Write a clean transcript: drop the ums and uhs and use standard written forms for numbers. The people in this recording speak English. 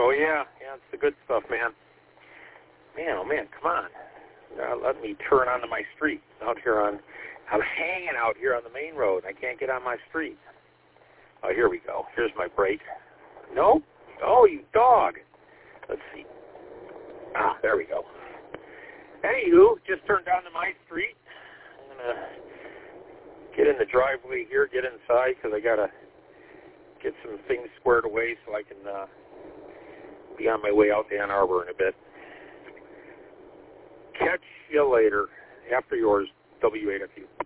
Oh, yeah. Yeah, it's the good stuff, man. Man, oh, man, come on. Let me turn onto my street out here I'm hanging out here on the main road. I can't get on my street. Oh, here we go. Here's my brake. No? Oh, you dog. Let's see. Ah, there we go. Anywho, just turned onto my street. I'm going to get in the driveway here, get inside, because I got to get some things squared away so I can be on my way out to Ann Arbor in a bit. Catch you later. After yours, W8FU.